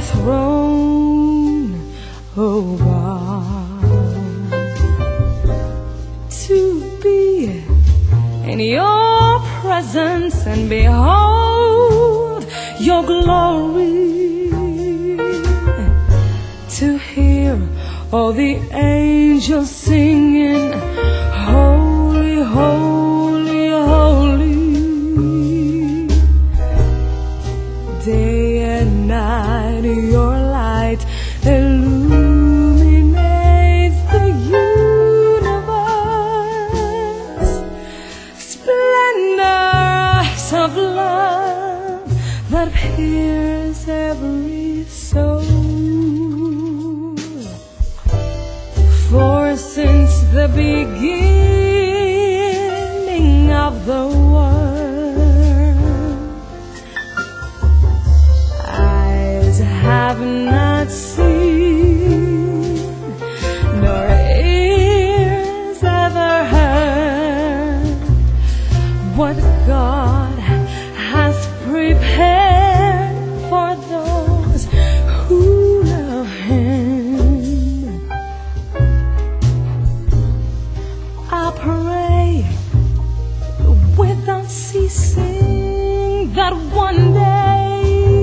throne, oh God, to be in your presence and behold your glory, to hear all the angels singing, holy, holy, holy. Day and night your light illuminates the universe. Splendors of love that pierce every soul. For since the beginning of the world, eyes have not seen, nor ears ever heard, what God has prepared for those who love Him. I pray without ceasing that one day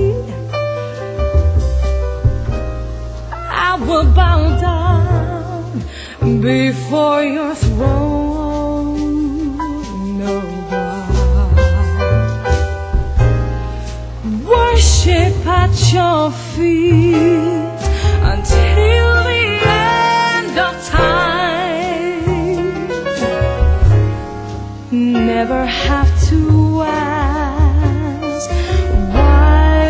I will bow down before your throne, oh God. Worship at your feet until the end of time. Never have to ask why,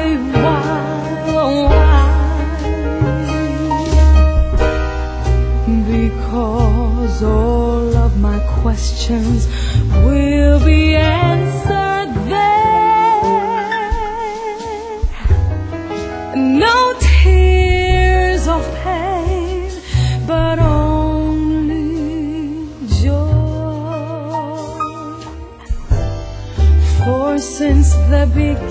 because all of my questions will be answered there. No tears of pain, but only joy. For since the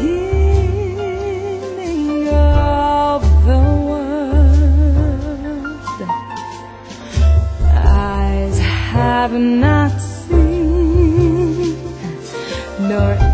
beginning of the world, eyes have not seen, nor